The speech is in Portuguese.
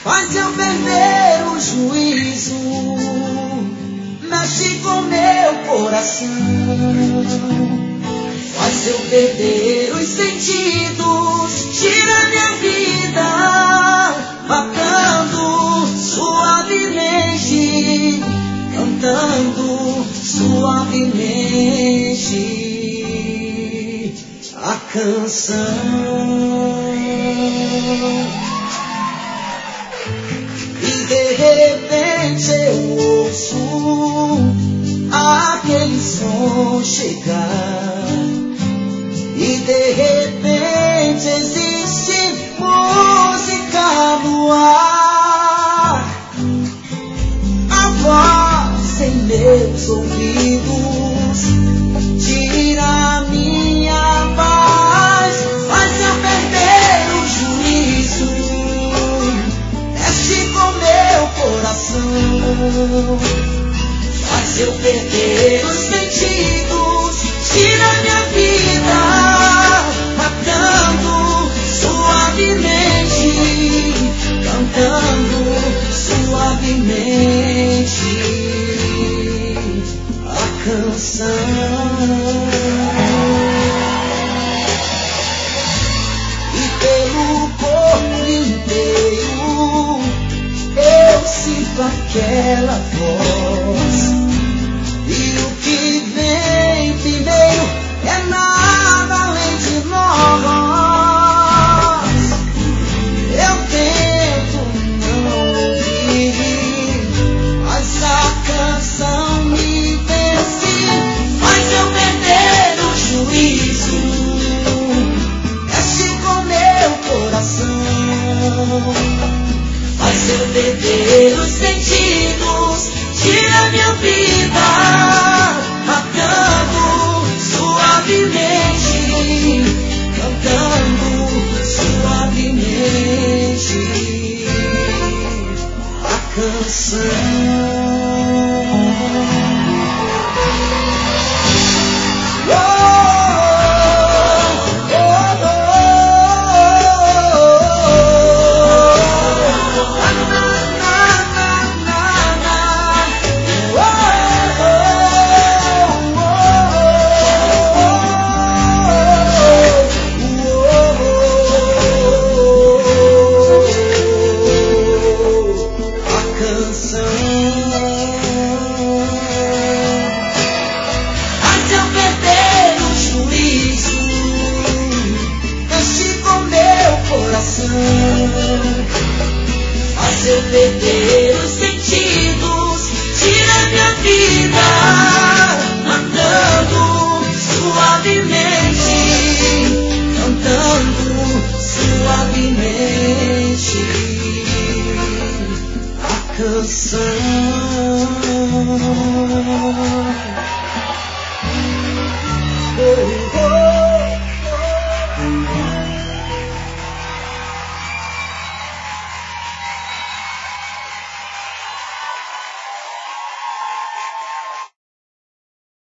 faz eu perder o juízo, mexe com meu coração, faz eu perder os sentidos, tira minha vida, matando suavemente, cantando suavemente a canção. E de repente eu ouço aquele som chegar, e de repente existe música no ar, a voz em meus ouvidos tira a minha paz, faz eu perder o juízo, mexe com meu coração, faz eu perder os sentidos, tira minha vida, matando suavemente, cantando suavemente a canção. E pelo corpo inteiro eu sinto aquela voz, e o que vem primeiro é nada além de nós. Eu tento não ouvir, mas a canção me vence, faz eu perder o juízo, mexe com meu coração, faz eu perder os sentidos, tira minha vida, matando suavemente, cantando suavemente a canção. Faz eu perder os sentidos, tira minha vida, matando suavemente, cantando suavemente a canção. Oh, oh.